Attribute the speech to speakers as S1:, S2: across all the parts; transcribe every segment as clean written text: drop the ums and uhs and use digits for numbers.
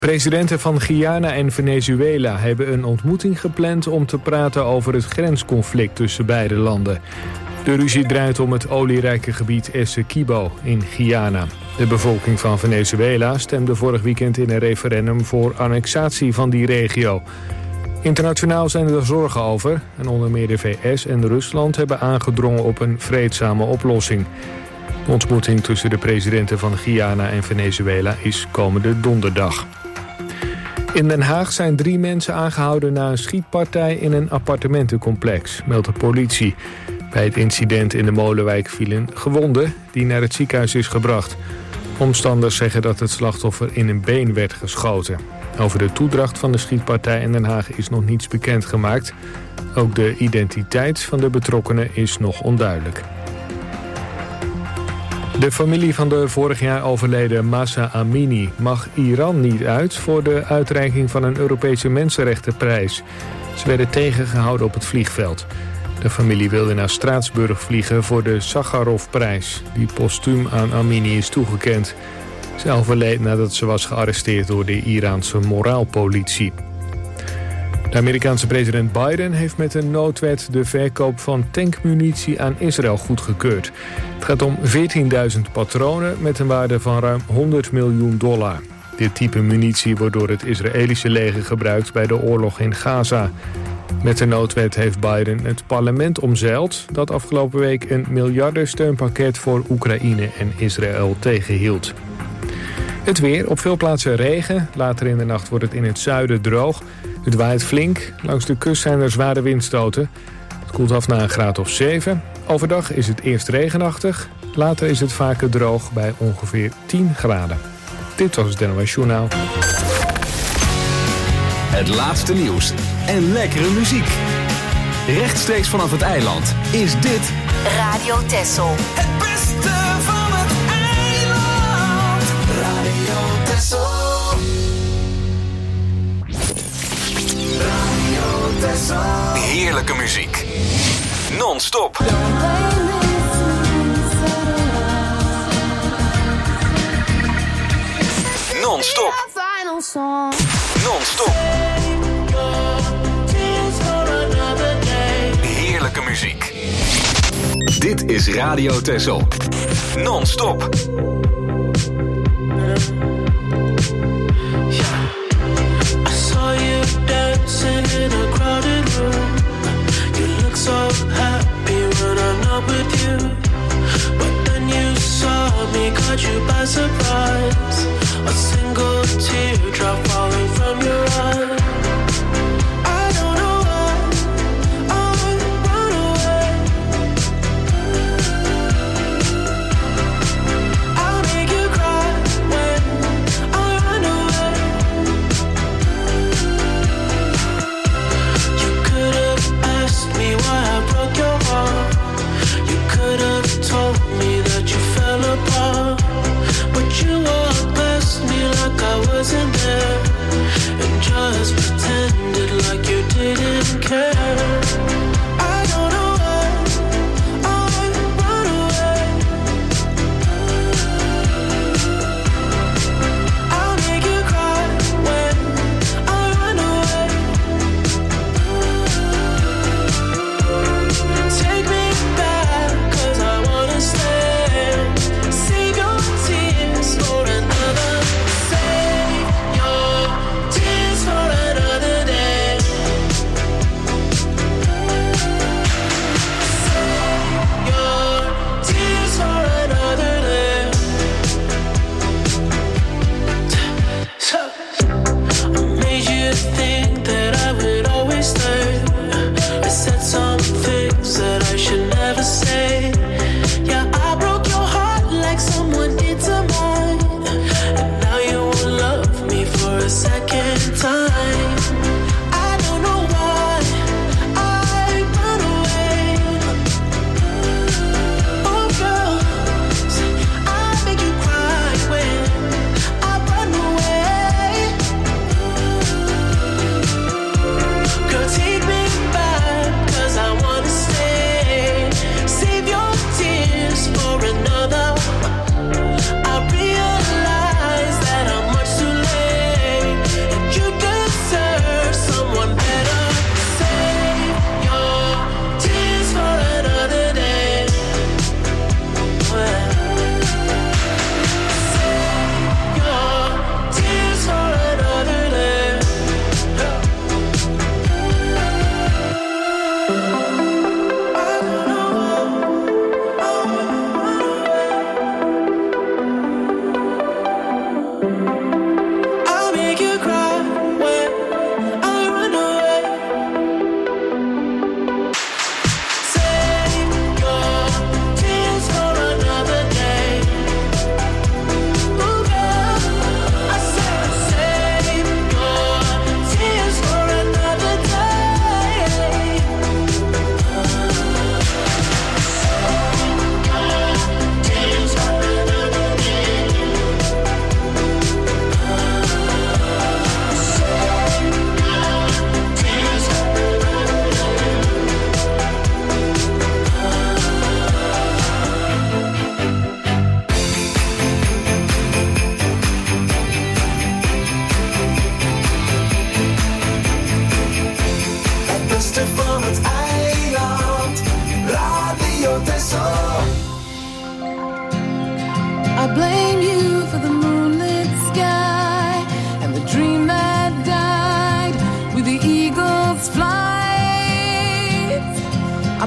S1: Presidenten van Guyana en Venezuela hebben een ontmoeting gepland om te praten over het grensconflict tussen beide landen. De ruzie draait om het olierijke gebied Essequibo in Guyana. De bevolking van Venezuela stemde vorig weekend in een referendum voor annexatie van die regio. Internationaal zijn er zorgen over en onder meer de VS en Rusland hebben aangedrongen op een vreedzame oplossing. De ontmoeting tussen de presidenten van Guyana en Venezuela is komende donderdag. In Den Haag zijn 3 mensen aangehouden na een schietpartij in een appartementencomplex, meldt de politie. Bij het incident in de Molenwijk viel een gewonde die naar het ziekenhuis is gebracht. Omstanders zeggen dat het slachtoffer in een been werd geschoten. Over de toedracht van de schietpartij in Den Haag is nog niets bekendgemaakt. Ook de identiteit van de betrokkenen is nog onduidelijk. De familie van de vorig jaar overleden Mahsa Amini mag Iran niet uit voor de uitreiking van een Europese Mensenrechtenprijs. Ze werden tegengehouden op het vliegveld. De familie wilde naar Straatsburg vliegen voor de Sakharovprijs, die postuum aan Amini is toegekend. Ze overleed nadat ze was gearresteerd door de Iraanse moraalpolitie. De Amerikaanse president Biden heeft met een noodwet de verkoop van tankmunitie aan Israël goedgekeurd. Het gaat om 14.000 patronen met een waarde van ruim $100 miljoen. Dit type munitie wordt door het Israëlische leger gebruikt bij de oorlog in Gaza. Met de noodwet heeft Biden het parlement omzeild dat afgelopen week een miljardensteunpakket voor Oekraïne en Israël tegenhield. Het weer, op veel plaatsen regen. Later in de nacht wordt het in het zuiden droog. Het waait flink. Langs de kust zijn er zware windstoten. Het koelt af naar een graad of 7. Overdag is het eerst regenachtig. Later is het vaker droog bij ongeveer 10 graden. Dit was het NOS Journaal.
S2: Het laatste nieuws en lekkere muziek. Rechtstreeks vanaf het eiland is dit
S3: Radio Texel.
S4: Het beste van het eiland. Radio Texel. Radio Texel.
S2: heerlijke muziek. Non-stop. Non-stop. Non-stop. Heerlijke muziek. Dit is Radio Texel. Non-stop.
S5: I saw you dancing in a crowded room. You look so happy when I'm not with you. But then you saw me, caught you by surprise. A single teardrop falling from your eye. I don't know why I run away. I'll make you cry when I run away. You could have asked me why I broke your heart. You could have told me that you fell apart. But you walked past me like I wasn't there, and just pretended like you didn't care. I don't know why I run away. I'll make you cry when I run away. Take me back, 'cause I wanna stay. Save your tears for another. Save your tears for another day. Save your tears for another day. So I made you think that I would always stay. I said some things that I should never say. Yeah, I broke your heart like someone did to mine. And now you won't love me for a second time. I don't know why I run away. Oh girl, I make you cry when I run away. Girl, take me back, 'cause I wanna stay. Save your tears for another. I realize that I'm much too late.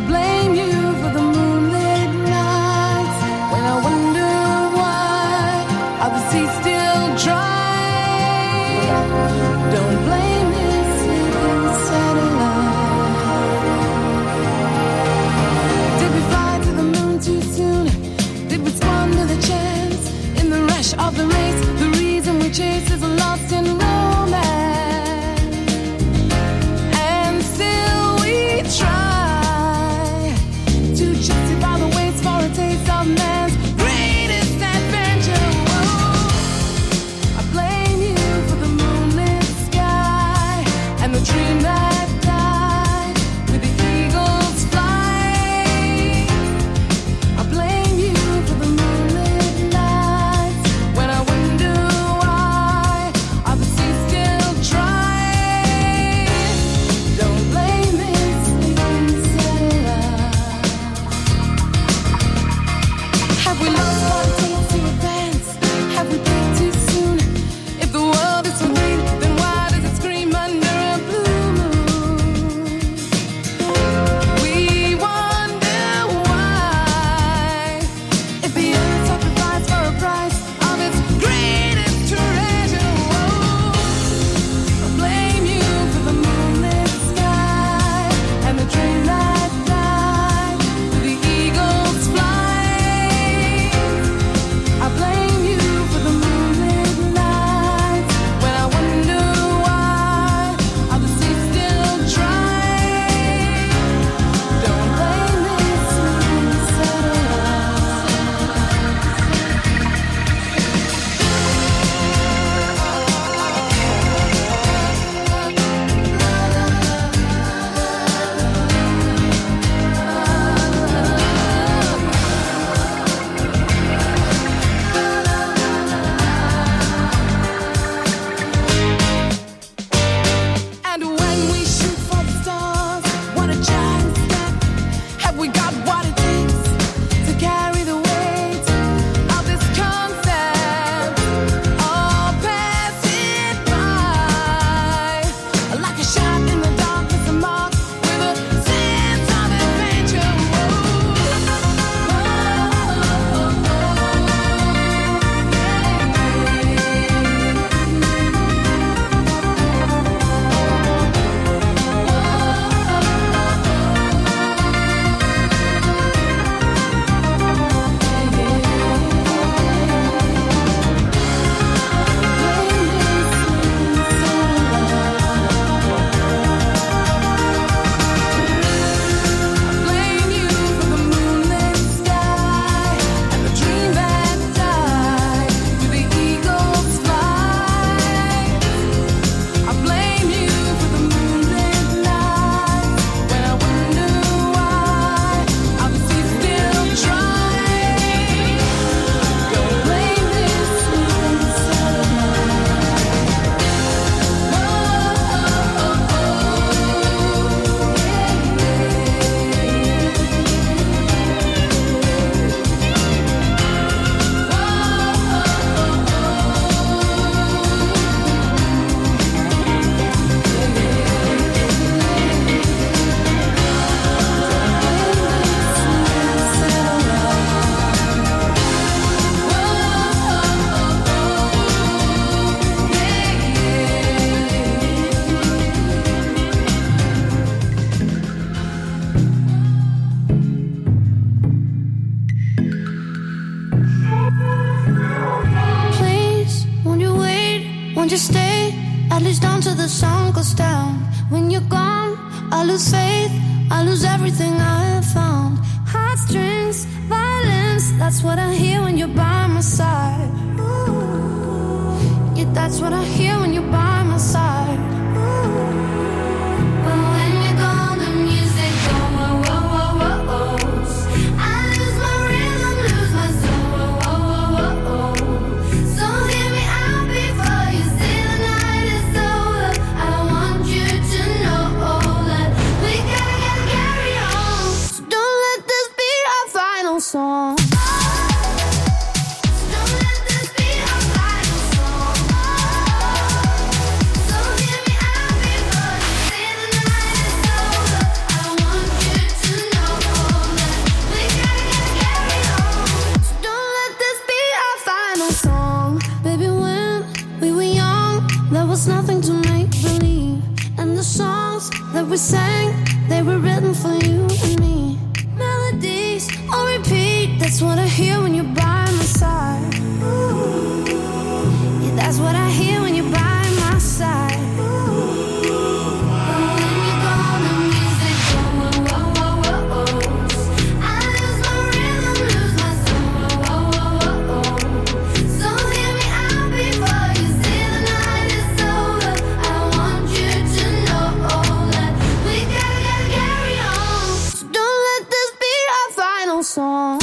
S3: blame you for the moonlit nights when I wonder why are the seas still dry. Don't blame this sleeping satellite. Did we fly to the moon too soon? Did we squander the chance in the rush of the race? The reason we chase is lost in romance, and still we try to justify the waits for a taste of man's greatest adventure. Whoa. I blame you for the moonlit sky and the dream that died with the eagle's flight. I blame you for the moonlit nights when I wonder why are the seas still dry. Don't blame this sleeping satellite. Have we lost what it takes to advance? Have we peaked too soon? If the world is so green, then why does it scream under a blue moon? We wonder why, if the earth sacrificed for a price of its greatest treasure. Whoa. I blame you for the moonlit sky and the dream that died with the eagle's flight. I blame you for the moonlit nights when I wonder why are the seas still dry. Don't blame this sleeping And when we shoot for the stars, what a giant step. Have we got what it takes to carry the weight of this concept? All pass it by like a shot in the dark, it's a mark with a sense of adventure. Blame you for the moonlit sky and the dream that died with the eagle's flight. I blame you for the moonlit nights when I wonder why are the seas still dry. Don't blame this sleeping
S6: Please, won't you wait? Won't you stay? At least until the sun goes down. When you're gone, I lose faith. I lose everything I have found. Heartstrings, violence. That's what I hear when you're by my side. Yeah, that's what I hear when you're by my side. But when you're gone, the music goes whoa, whoa, whoa, whoa, whoa. I lose my rhythm, lose my soul, whoa, whoa, whoa, whoa. So hear me out before you say the night is over. I want you to know that we gotta carry on. So don't let this be our final song. Don't let this be our final song. nothing to make believe. And the songs that we sang, they were written for you and me. Melodies on repeat, that's what I hear when you're by my side. Ooh. Yeah, that's what I hear when you're by my side. Song.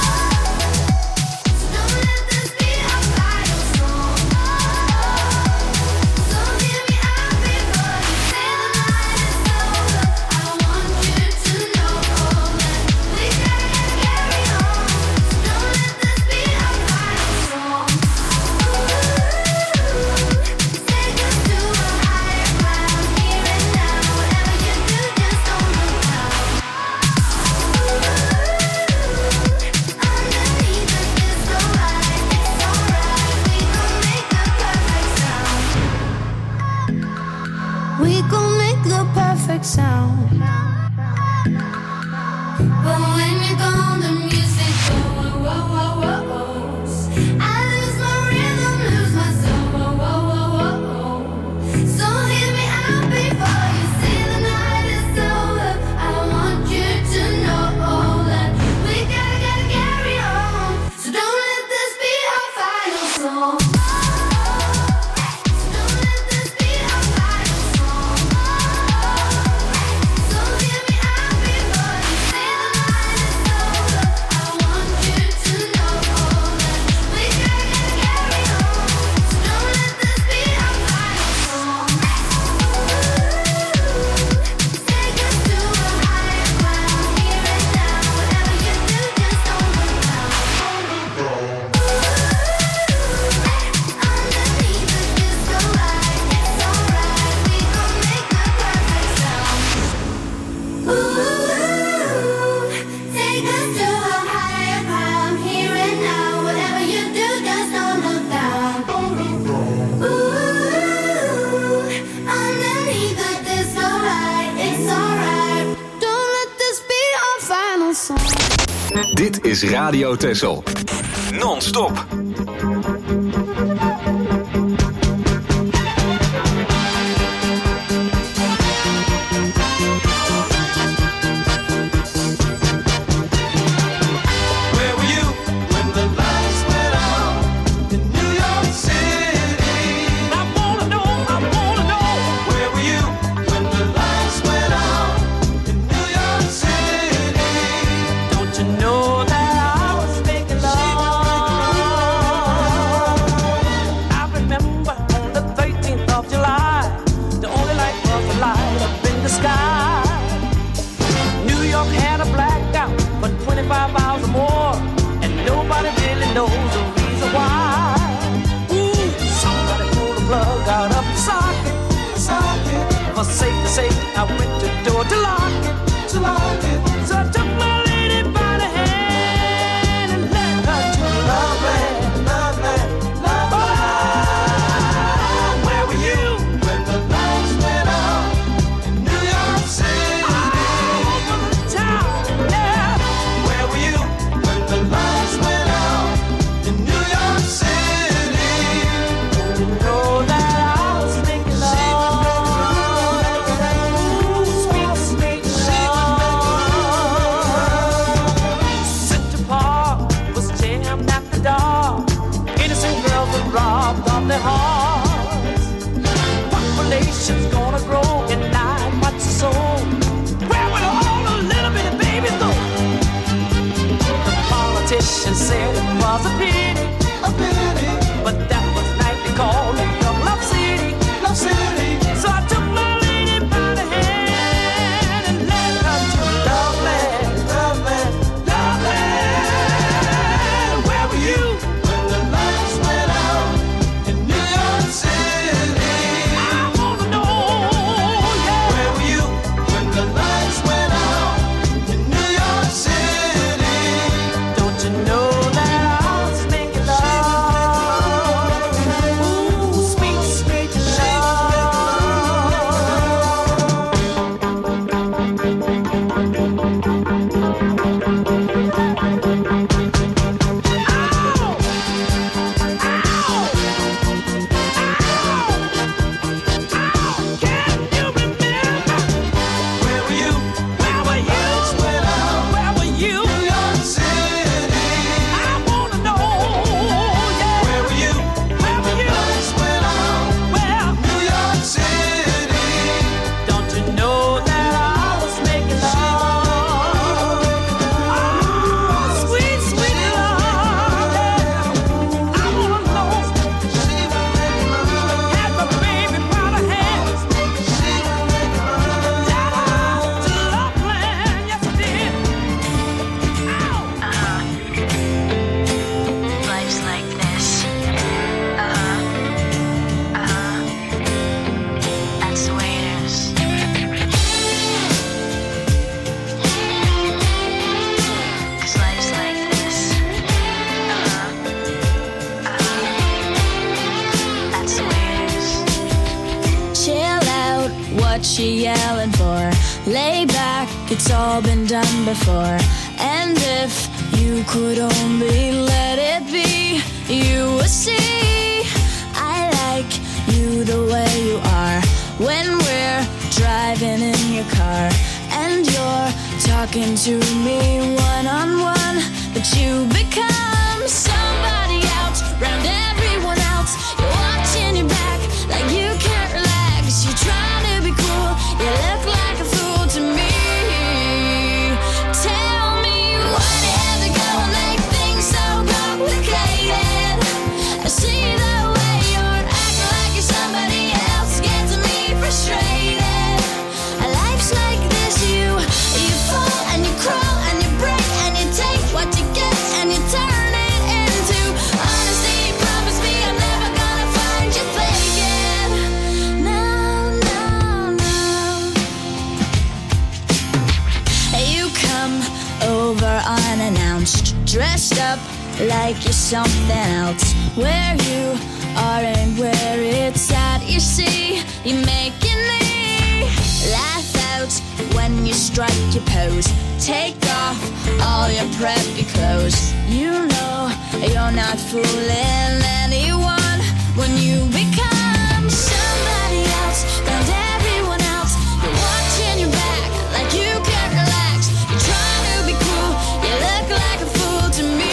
S6: We gon' make the perfect sound. But when you're gone, the music goes. I lose my rhythm, lose my soul. So hear me out before you say the night is over. I want you to know that we gotta carry on. So don't let this be our final song.
S2: Dit is Radio Texel. Non-stop.
S5: Safe to say, I went to the door to lock it. So I took my lady by the hand and led her to Loveland. Where were you when the lights went out in New York City? All over the town, yeah. Where were you when the lights went out in New York City? Don't you know that I was making love? Robbed of their hearts. Population's gonna grow and not much soul. Where will all the little bitty babies go? The politician said it was a pity, but that was nightly called New York Love City. So I took my lady by the hand and led her to Loveland. Where were you when the lights went out in New York City? I wanna know, yeah. Where were you when the lights went out in New York City? Don't you know that I was making
S7: what you yelling for? Lay back, it's all been done before. And if you could only let it be, you would see I like you the way you are. When we're driving in your car and you're talking to me one-on-one, but you become somebody else round everyone else. You're watching your back like you can't relax. You're trying to be cool, you look like a fool to me. Tell me why do you have to go and make things so complicated? I see the way you're acting like you're somebody else, gets me frustrated. Life's like this, you fall and you crawl and you break and you take what you get and you turn it into honesty. Promise me I'm never gonna find you faking. No, no, no. You come over unannounced, dressed up like you're something else. Where you are and where it's at, you see, you're making me laugh out when you strike your pose. Take off all your preppy clothes. You know you're not fooling anyone when you become somebody else round everyone else. You're watching your back like you can't relax. You're trying to be cool, you look like a fool to me.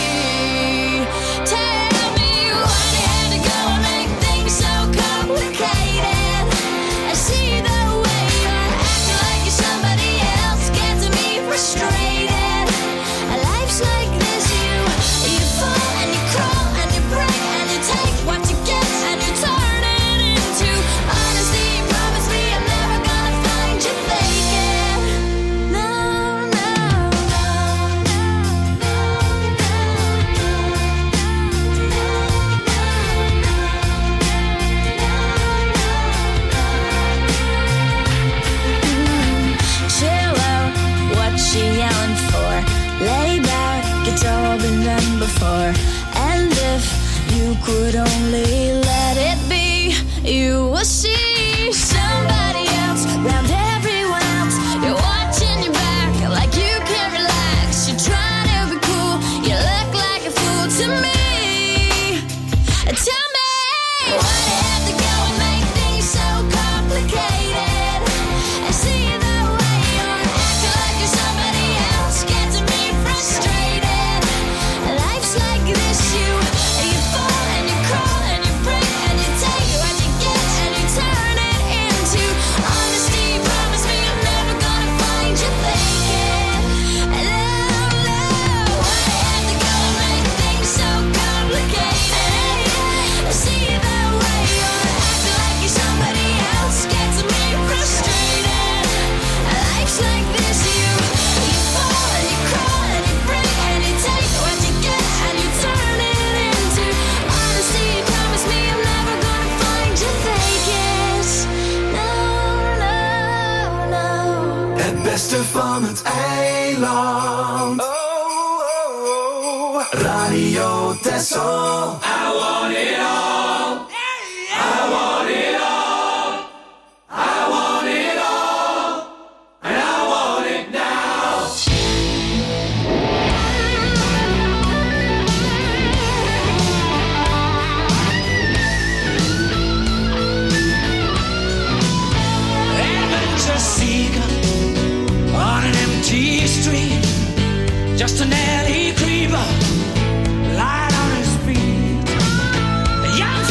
S7: Tell me why do you have to go and make things so complicated? I see the way you're acting like you're somebody else, gets me frustrated. Life's like this, you fall and you crawl and you break and you take what you get and you turn it into honesty. Promise me I'm never gonna find you faking. No, no, no, chill out, what you yelling for? Lay back, it's all been done before. And if you could only let it be, you will see somebody else round everyone else. You're watching your back like you can't relax. You're trying to be cool, you look like a fool to me. Tell me why do you have to go and make things so complicated? I see the way you're acting like you're somebody else, gets me frustrated. Life's like this, you fall and you crawl and you break and you take what you get and you turn it into honesty. Promise me I'm never gonna find you faking. No, no, why do you have to go and make things so complicated? I see the way you're acting like you're somebody else, gets me frustrated. Life's like this, you fall and you crawl and you break and you take what you get and you turn it into honesty. Promise me I'm never gonna find you faking. No, no, no.
S4: Het beste van het eiland. Radio Texel. I want it all. I want it all. I want it all. And I want it now.
S8: Adventure seeker on an empty street, just an alley creeper, light on his feet. A young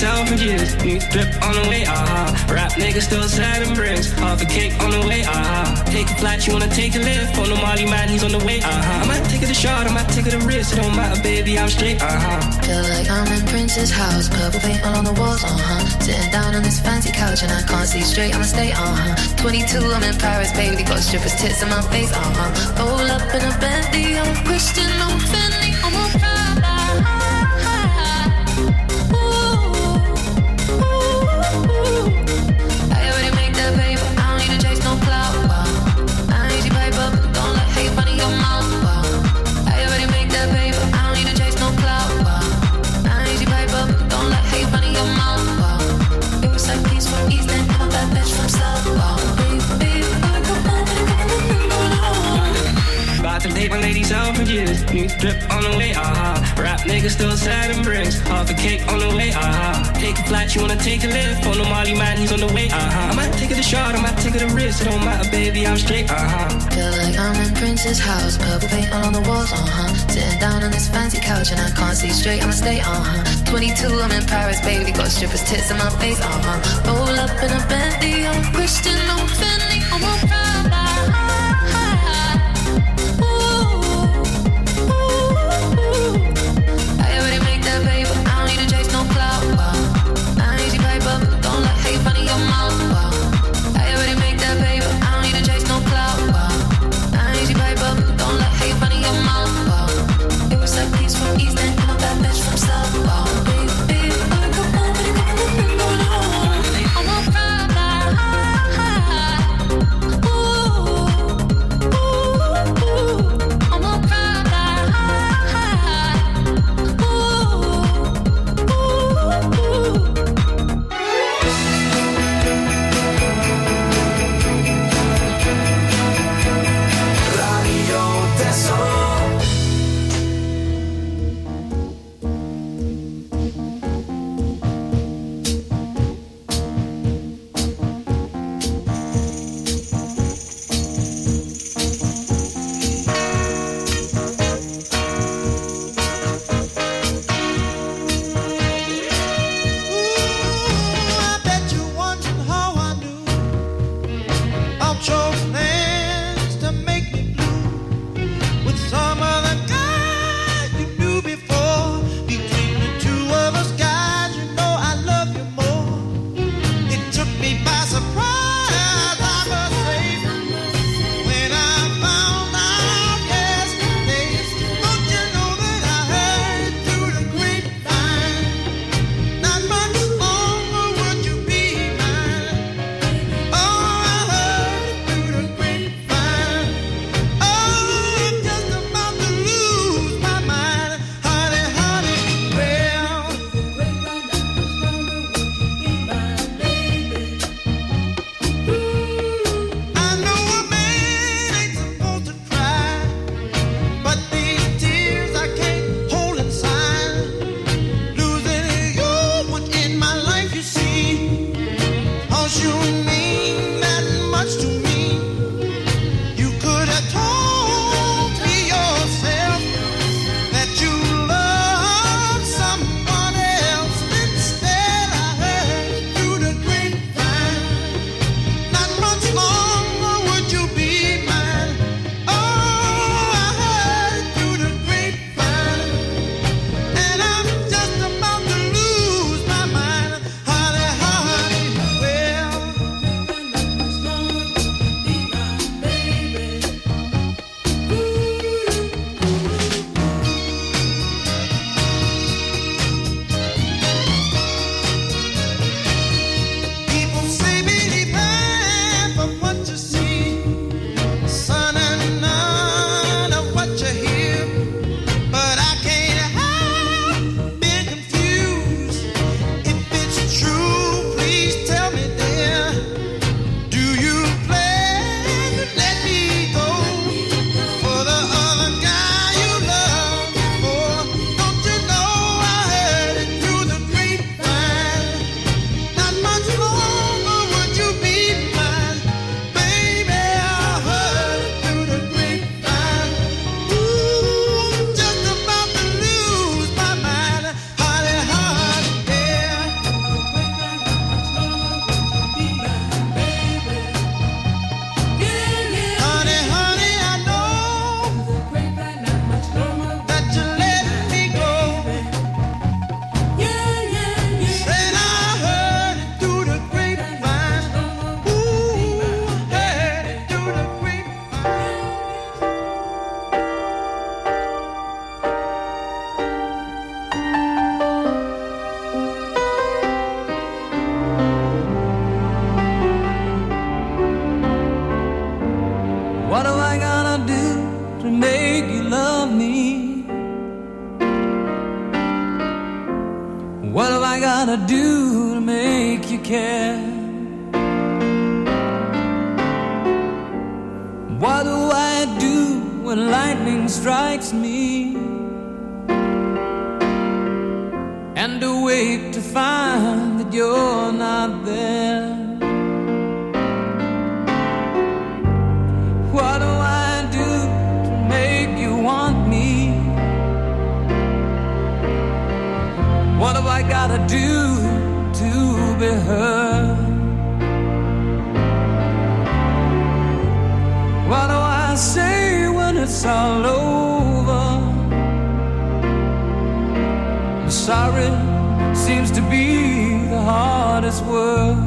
S8: out for years. New drip on the way, Rap niggas still sad and bricks. Half a cake on the way, Take a flight, you wanna take a lift. On the Molly man, he's on the way, I might take it a shot, I might take it a risk. It don't matter, baby, I'm straight,
S9: Feel like I'm in Prince's house, purple paint all on the walls, Sitting down on this fancy couch and I can't see straight, I'ma stay, 22, I'm in Paris, baby, got strippers' tits in my face, Roll up in a Bentley, I'm Christian, I'm Fendi, I'm a Prada. I already make that paper, I don't need to chase no clout, I ain't easy paper, don't let hate fun in your mouth, I already make that paper, I don't need to chase no clout, I ain't easy paper, don't let hate fun in your mouth, It was like peace from East End, I'm a bad bitch from South, baby,
S8: About to date my ladies out for years. New drip on the way, Rap niggas still sad and bricks. Half a cake on the way, Take a flight, you wanna take a lift. On the Molly man, he's on the way, I might take it a shot, I might take it a risk. It don't matter, baby, I'm straight,
S9: Feel like I'm in Prince's house, purple paint all on the walls, Sitting down on this fancy couch and I can't see straight, I'ma stay, 22, I'm in Paris, baby, got strippers' tits in my face, Roll up in a Bentley, I'm Christian, I'm Fendi, I'm a Prada. I already make that paper, I don't need to chase no clout, I ain't easy paper, don't let hate fun in your mouth, I already make that paper, I don't need to chase no clout, I ain't easy paper, don't let hate fun in your mouth, It was like peace from East End, I'm a bad bitch from South, baby, I'm a Prada. I'm a Prada.
S4: Radio Tesoro.
S10: I bet you're wondering how I knew I've chosen plans to make me blue with some other guy you knew before. Between the two of us, guys, you know I love you more. It took me by surprise, I must say, when I found out yesterday. Don't you know that I heard through the grapevine? Not much longer would you be mine. Oh, I heard through the grapevine. Oh, I'm just about to lose my mind, honey, honey. Well, I know a man ain't supposed to cry, but these tears I can't hold inside. Losing you was in my life, you see. 'Cause you mean that much to me. You could have told me yourself that you loved someone else. Instead, I heard through the grapevine. Not much longer would you be mine. Oh, I heard through the grapevine. And I'm just about to lose my mind, honey, honey. Well,
S11: lightning strikes me, and awake to find that you're not there. What do I do to make you want me? What have I gotta do to be heard? What do I say when it's all over? I'm sorry seems to be the hardest word.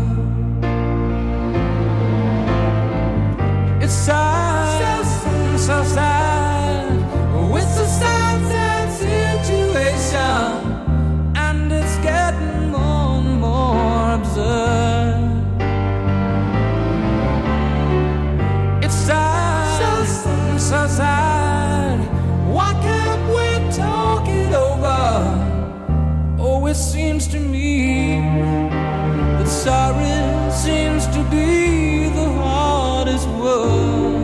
S11: It's sad, so sad. Oh, it's a sad, sad situation, and it's getting more and more absurd. It's sad, so sad. Why can't we talk it over? Oh, it seems to me that sorry seems to be the hardest word.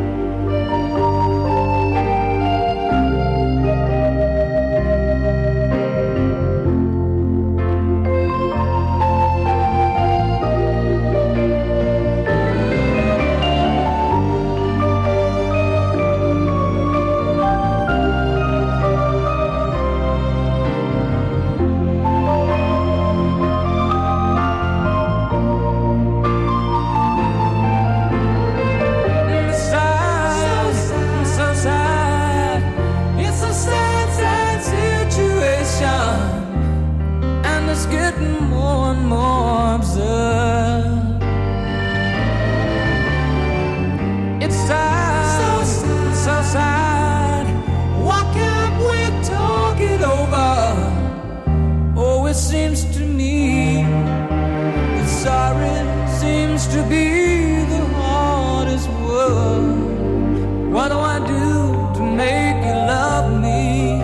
S11: Seems to me that sorry seems to be the hardest word. What do I do to make you love me?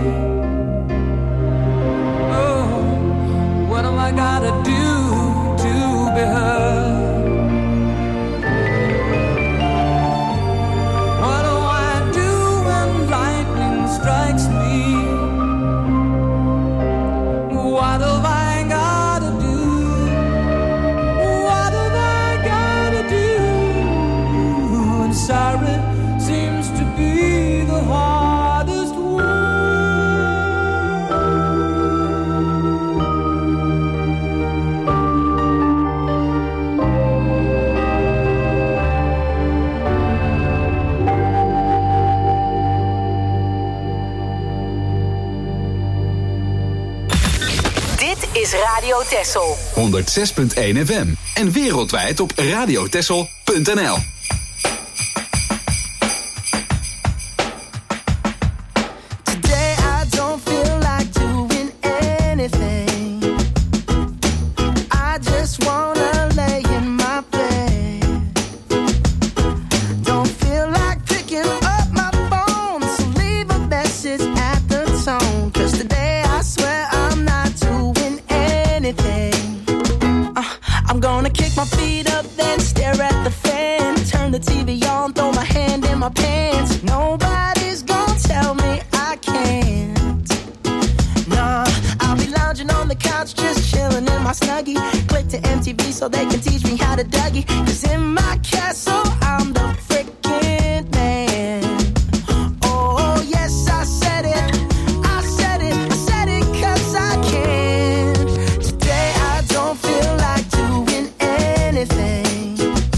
S11: Oh, what have I gotta do to be heard? What do I do when lightning strikes me? What have I gotta do? What have I gotta do? And sorry seems to be the hardest
S12: Is Radio Texel
S2: 106.1 FM en wereldwijd op radiotexel.nl.
S13: Today I don't feel like doing anything. I just wanna lay in my bed. Don't feel like picking up my phone, so leave a message at the tone. 'Cause today I swear I'm not doing anything. I'm gonna kick my feet up, then stare at the fan. Turn the TV on, throw my hand in my pants. Nobody's gonna tell me I can't. Nah, I'll be lounging on the couch, just chilling in my Snuggie. Click to MTV so they can teach me how to Dougie. 'Cause in my castle, I'm the freaking man. Oh, yes, I said it. I said it. I said it 'cause I can. Today I don't feel like doing anything.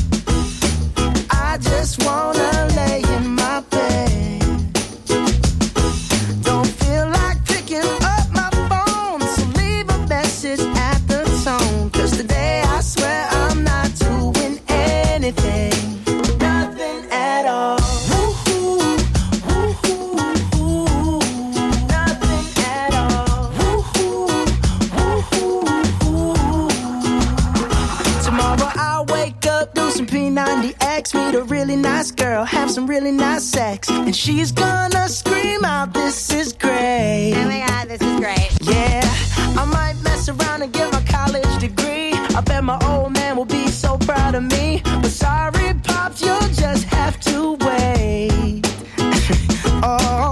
S13: I just wanna lay in my bed. Don't feel like picking up my phone, so leave a message at the tone. 'Cause today I swear I'm not doing anything. Nothing at all. Woo-hoo, woo-hoo, woo-hoo. Nothing at all. Woo-hoo, woo-hoo, woo-hoo. Tomorrow I'll wake up, do some P90X, meet a really nice girl, have some really nice sex, and she's gonna scream out, "This is great."
S12: Oh my God, this is great.
S13: Yeah, I might mess around and get my college degree. I bet my old man will be so proud of me. But sorry, Pops, you'll just have to wait. Oh,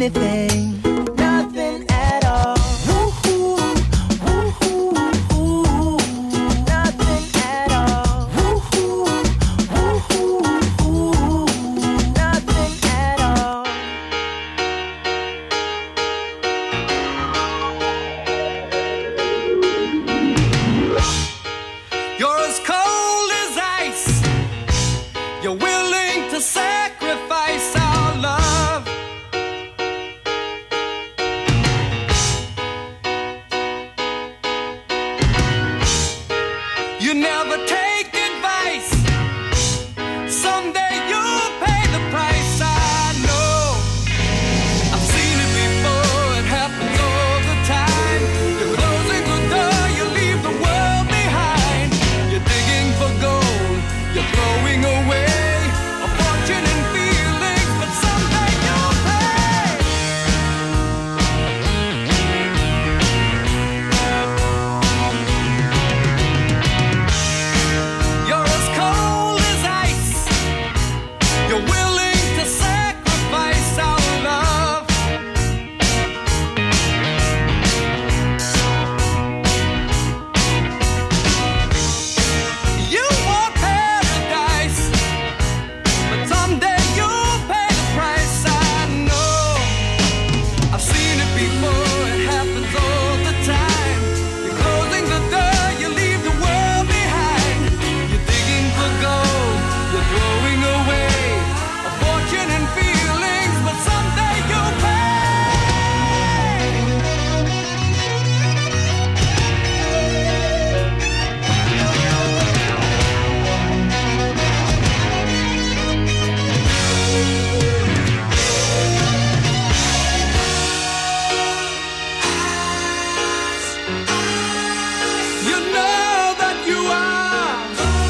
S13: anything, nothing at all. Woo-hoo, woo-hoo, woo-hoo, nothing at all. Woo-hoo, woo-hoo, woo-hoo, nothing at all.
S11: You're as cold as ice. You're willing to sacrifice our love. You never take advice. Someday you'll pay the price. I know. I've seen it before. It happens all the time. You're closing the door. You leave the world behind. You're digging for gold. You're throwing away a fortune and feelings, but someday you'll pay. You're as cold as ice. You're willing to sacrifice our love. You want paradise, but someday you'll pay the price. I know. I've seen it before. It happens all the time. You're closing the door. You leave the world behind. You're digging for gold. You're throwing away a fortune and feelings, but someday you'll pay. You know that you are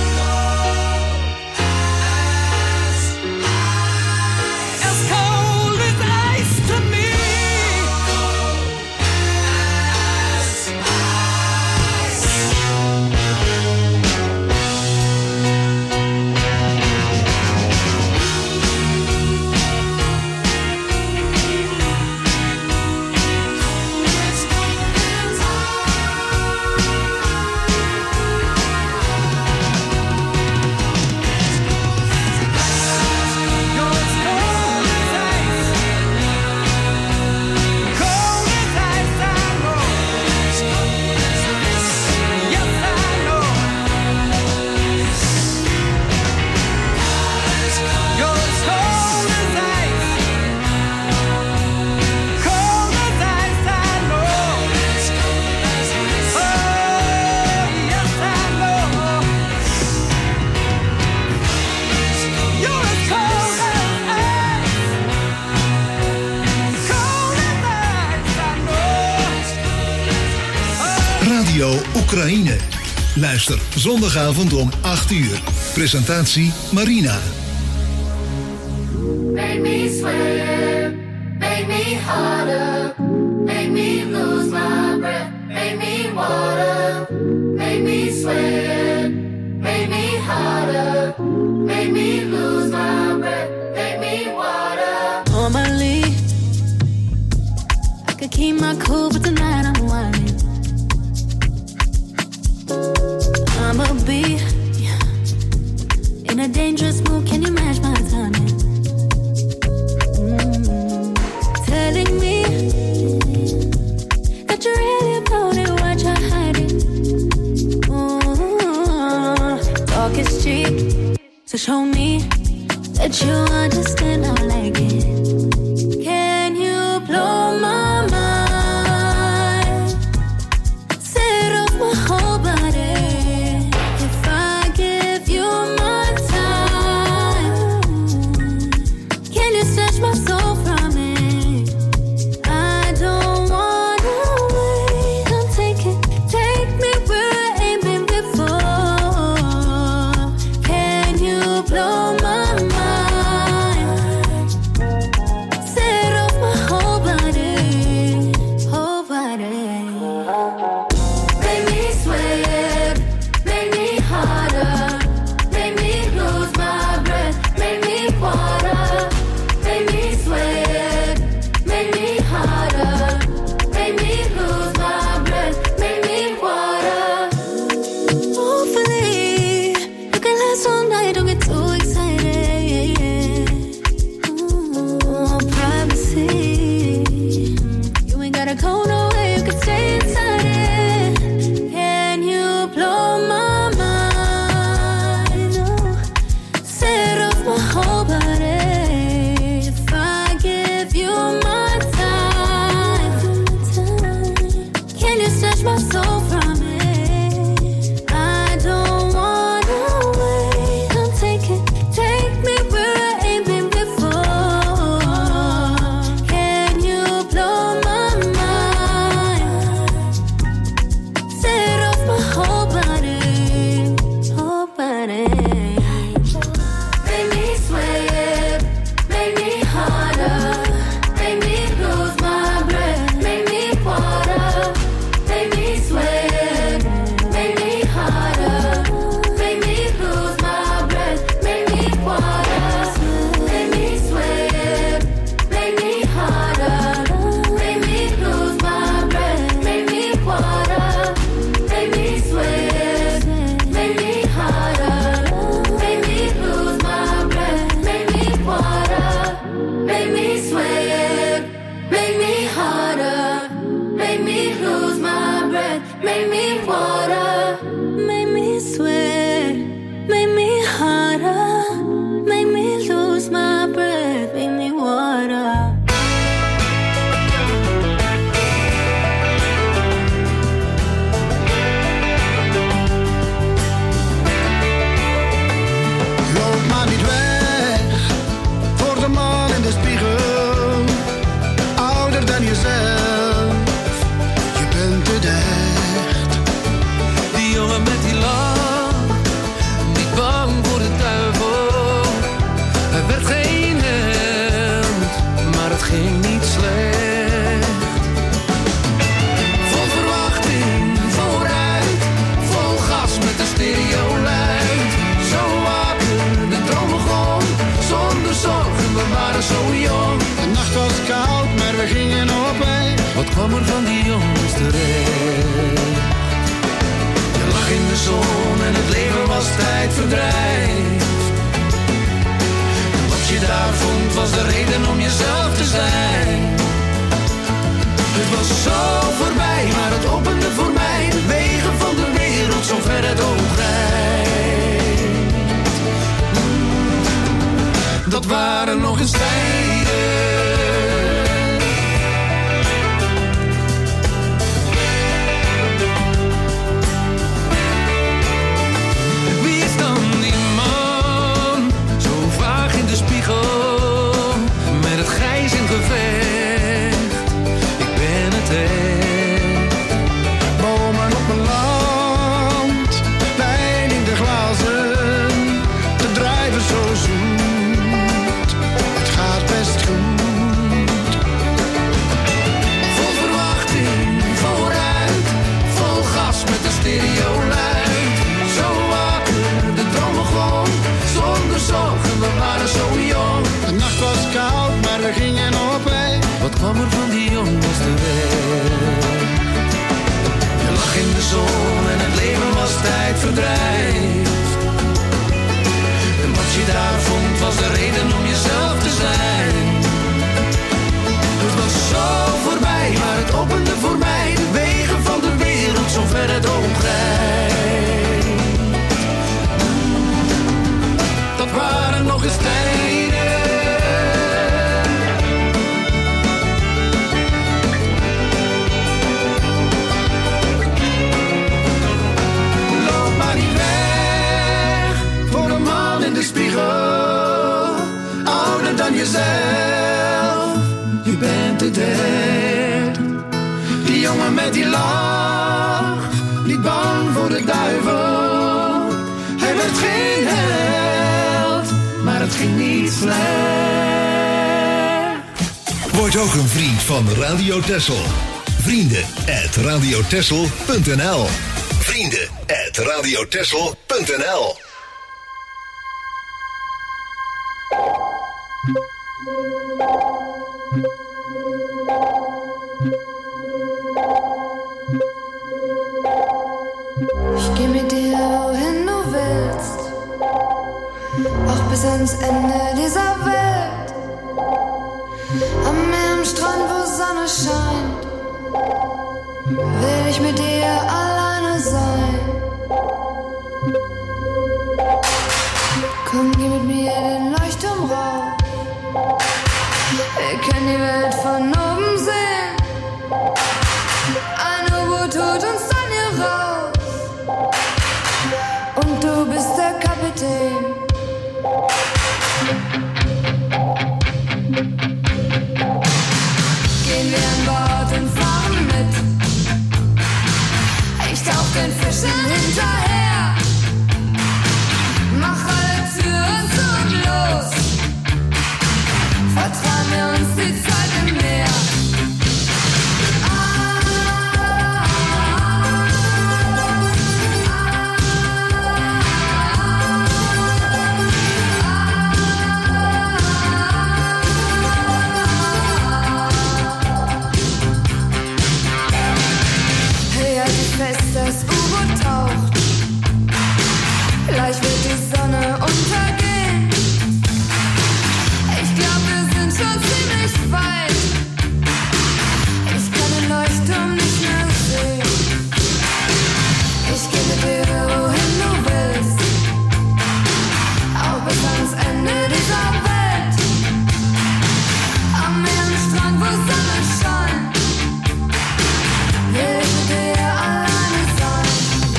S11: as cold as ice to me. You're as cold as ice. Cold as ice, I know. Yes, I know. You're as cold as ice. Cold as ice, I know. Oh, yes, I know. You're as cold as ice. Cold as ice, I know.
S14: Radio Oekraïne. Luister zondagavond om 8 uur. Presentatie Marina.
S6: Make me sweat, make me harder, make me lose my breath, make me water, make me sweat, make me harder, make me lose my breath, make me water.
S9: Normally, I could keep my cool, but tonight I'm whining. I'ma be in a dangerous mood. Can you match my timing? Telling me that you really about it, what you're hiding. Talk is cheap, so show me that you understand how I like it. Can you blow my mind? Set off my whole body. If I give you my time, can you snatch my soul from it? I don't wanna wait. Come take me where I ain't been before. Can you blow my mind? don't know where you could stay inside it. Can you blow my mind? Oh, set off my whole body. If I give you my time, can you snatch my soul from me? I don't wanna wait. Come take it, take me where I ain't been before. Can you blow my mind? Set off my whole body, whole body. Make me sweat, make me harder, make me lose my breath, make me water, make me sweat, make me harder, make me lose my breath, make me water, make me sweat, make me harder, make me lose my breath, make me water, make me sweat, make me harder, make me lose my breath, make me water, make me sweat, make me harder, make me lose my breath, make me water, make me sweat, make me harder, make me lose my breath, make me water.
S10: Loop maar niet weg voor de man in de spiegel. Ouder dan jezelf, je bent het echt.
S11: Die jongen met die lach, niet bang voor de duivel. Hij werd geen held, maar het ging niet slecht. Vol verwachting, vooruit, vol gas met de stereo luid. Zo wakker, de droom begon, zonder zorgen, we waren zo jong.
S10: De nacht was koud, maar we gingen op weg.
S11: Wat kwam er van die jongens terecht? Je lag in de zon en het leven was tijdverdrijf. En wat je daar vond was de reden om jezelf te zijn. Het was zo voorbij, maar het opende voor mij de wegen van de wereld, zo ver het oog reikt. Dat waren nog eens tijden. Wie is dan die man, zo vaag in de spiegel, met het grijs in gevecht? Ik ben het echt.
S10: Bomen op mijn land, wijn in de glazen, te drijven zo zoet. Het gaat best goed.
S11: Vol verwachting, vooruit, vol gas met de stereo luid. Zo wakker, de droom begon, zonder zorgen, we waren zo jong.
S10: De nacht was koud, maar we gingen op weg.
S11: Wat kwam er van die jongens terecht? Je lag in de zon en het leven was tijdverdrijf. En wat je daar vond was de reden om jezelf te zijn. Het was zo voorbij, maar het opende voor mij de wegen van de wereld, zo ver het oog reikt. Dat waren nog eens tijden.
S10: Loop maar niet weg voor een man in de spiegel. Ouder dan jezelf, je bent het echt. Die jongen met die lach, niet bang voor de duivel. Hij werd geen held, maar het ging niet slecht.
S14: Word ook een vriend van Radio Texel. Vrienden@radiotexel.nl. Vrienden@radiotexel.nl.
S9: Ich geh mit dir, wohin du willst, auch bis ans Ende dieser Welt. Am Meer, am Strand, wo Sonne scheint, die Welt von oben sehen. Ein U-Boot holt uns dann hier raus. Und du bist der Kapitän. Gehen wir an Bord und fahren mit. Ich tauch den Fischen hinterher. Mach alle Türen zu und los. Vertrauen wir uns die Zeit im Meer. Hey, halt dich fest, das U-Boot taucht. Gleich wird die Sonne untergehen. Ich glaub, wir sind schon ziemlich weit. Ich kann den Leuchtturm nicht mehr sehen. Ich geh mit dir, wohin du willst. Auch bis ans Ende dieser Welt. Am Meer, am Strand, wo Sonne scheint. Will ich mit dir alleine sein.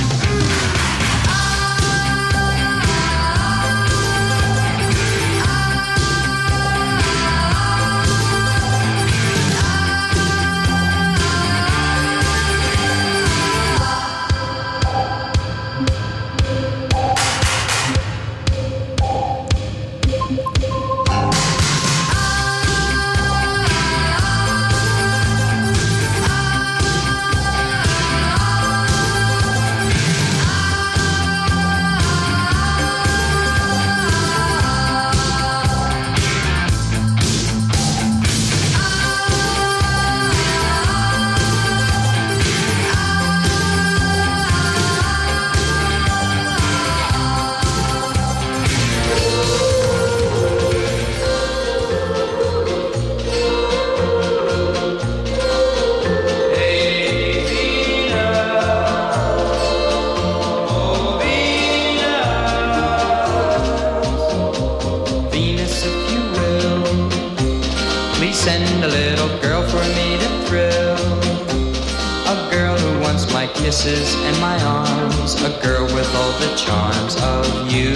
S15: Venus, if you will, please send a little girl for me to thrill. A girl who wants my kisses and my arms, a girl with all the charms of you.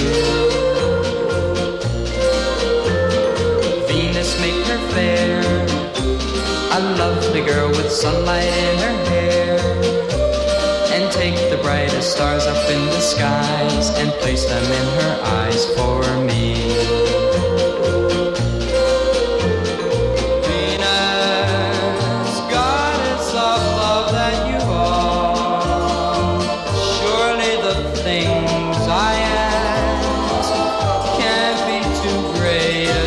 S15: Venus, make her fair, a lovely girl with sunlight in her hair. And take the brightest stars up in the skies and place them in her eyes for me. Venus, goddess of love that you are, surely the things I ask can't be too great a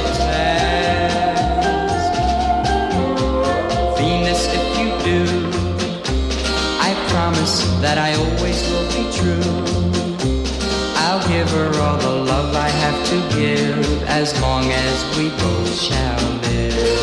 S15: task. Venus, if you do, I promise that I always will be true. I'll give her all the love I have to give, as long as we both shall live.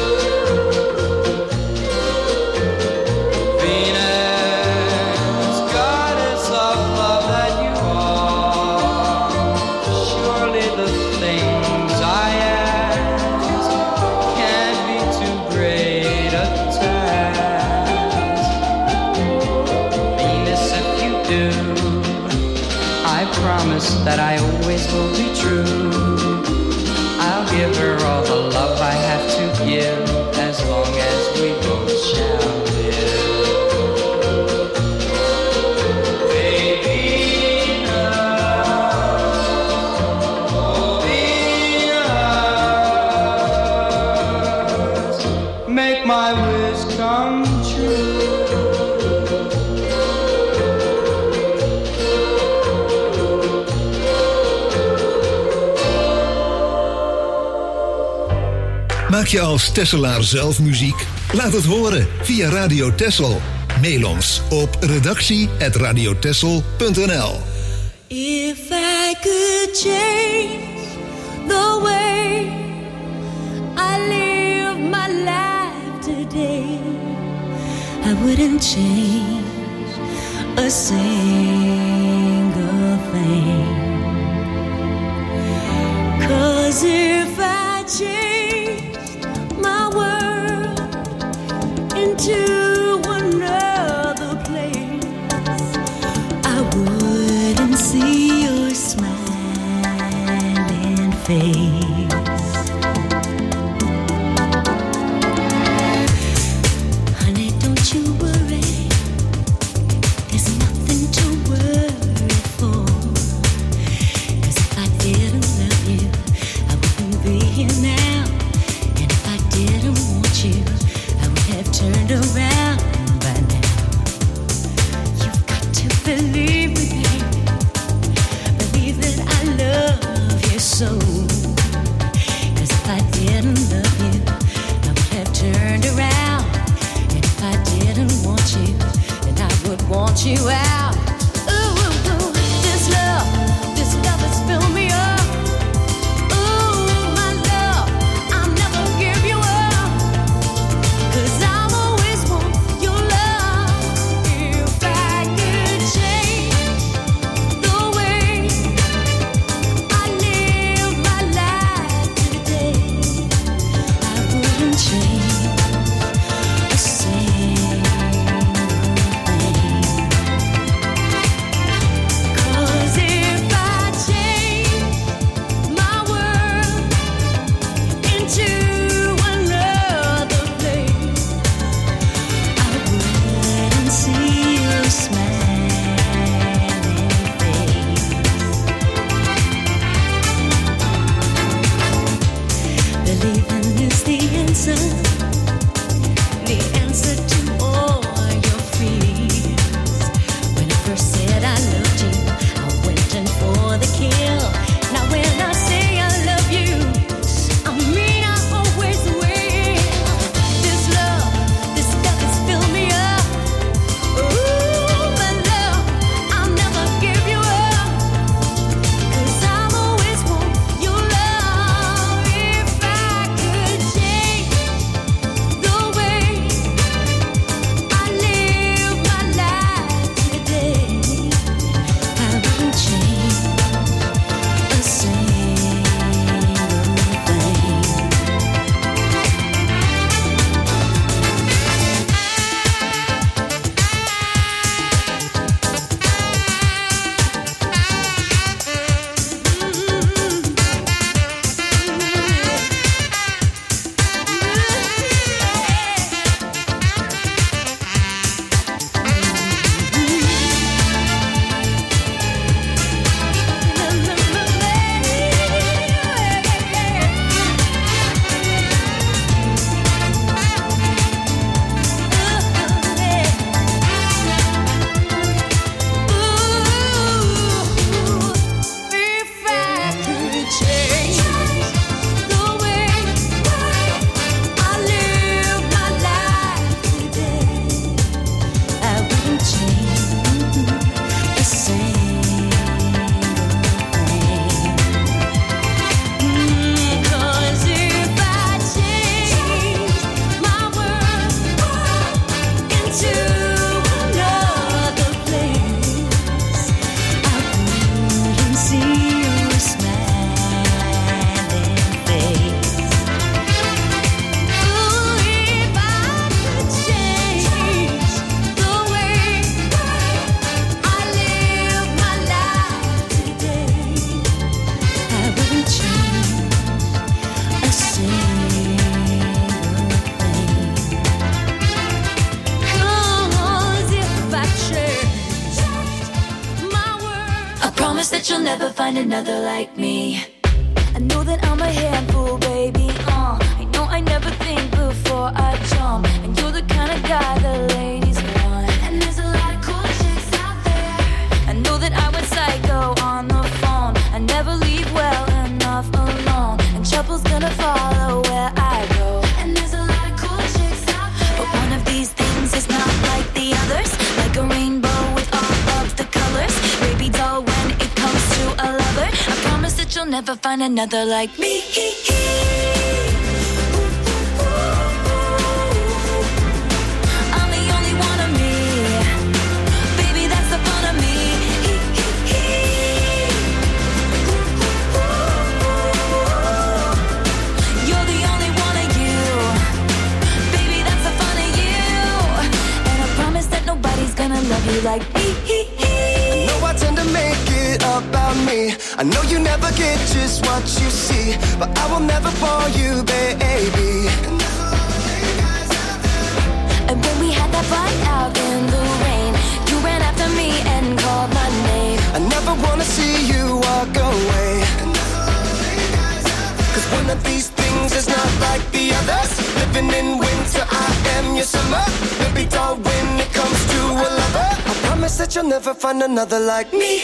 S15: Venus, goddess of love that you are, surely the things I ask can't be too great a task. Venus, if you do, I promise that I always will be true. I'll give her all the love I have to give, as long as we both shall live. Baby, Venus, make my wish come true.
S14: Maak je als Tesselaar zelf muziek? Laat het horen via Radio Tessel. Mail ons op redactie@radiotessel.nl.
S16: If I could change the way I live my life today, I wouldn't change a single thing. 'Cause if I changed my world, face. Honey, don't you worry. There's nothing to worry for. 'Cause if I didn't love you, I wouldn't be here now. And if I didn't want you, I would have turned around by now. You've got to believe me, baby. Believe that I love you so. 'Cause if I didn't love you, I would have turned around. And if I didn't want you, then I would want you out. Ooh, this love has filled me up. Ooh, my love, I'll never give you up. 'Cause I'll always want your love. If I could change the way I live my life today, I wouldn't change a single thing. 'Cause if I change my world into another place, I wouldn't see your smiling face. Believing is the answer to all your fears. When I first said I loved you, I went in for the kill. Now when I say I love you, I mean I always will. This love has filled me up. Ooh, my love, I'll never give you up. 'Cause I'll always want your love. If I could change the way I live my life today, I wouldn't change a single thing. If I could change the way I live my life today, I wouldn't change a single thing. 'Cause if I change my world into another place, I wouldn't see your smiling face. Ooh, if I could change the way I live my life today, I wouldn't change a single thing. 'Cause if I changed my world,
S17: I promise that you'll never find another like me.
S16: I know that I'm a handful, baby. I know I never think before I jump, and you're the kind of guy the ladies want.
S17: And there's a lot of cool chicks out there.
S16: I know that I went psycho on the phone. I never leave well enough alone, and trouble's gonna follow where I go.
S17: And there's a lot of cool chicks out there.
S16: But one of these things is not like the others, like a rainbow with all of the colors. Baby doll, when it comes to a lover, I promise that you'll never find another like me.
S17: I'm the only one of me. Baby, that's the fun of me. You're the only one of you. Baby, that's the fun of you.
S16: And I promise that nobody's gonna love you like me.
S18: I know I tend to make it up
S13: about me. I know you never get just what you see, but I will never fall you, baby.
S17: And when we had that fight out in the rain, you ran after me and called my name.
S13: I never wanna see you walk away. Cause one of these things is not like the others. Living in winter, I am your summer. Baby doll, when it comes to a lover, I promise that you'll never find another like me.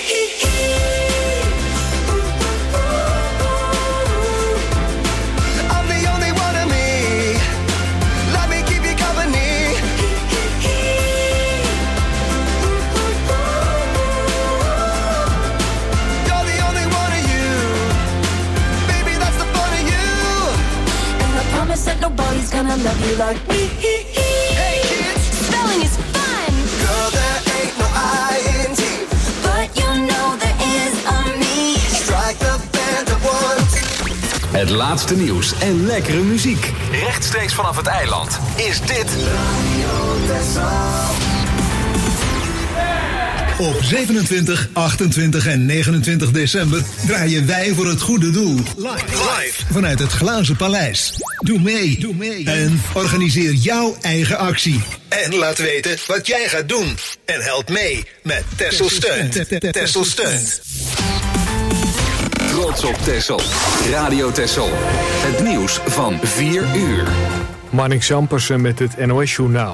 S13: I'm the only one of me. Let me keep you company. You're the only one of you. Baby, that's the fun of you.
S17: And I promise that nobody's gonna love you like me.
S13: Hey kids,
S17: Spelling is fun,
S13: girl, there ain't no I-N-T.
S17: but you know there is a me.
S13: Strike the band at once.
S2: Het laatste nieuws en lekkere muziek. Rechtstreeks vanaf het eiland is dit
S14: Op 27, 28 en 29 december draaien wij voor het goede doel. Live. Vanuit het Glazen Paleis. Doe mee. En organiseer jouw eigen actie. En laat weten wat jij gaat doen. En help mee met Texel Steunt. Texel Steunt.
S2: Trots op Texel. Radio Texel. Het nieuws van 4 uur.
S1: Marnix Zampersen met het NOS-journaal.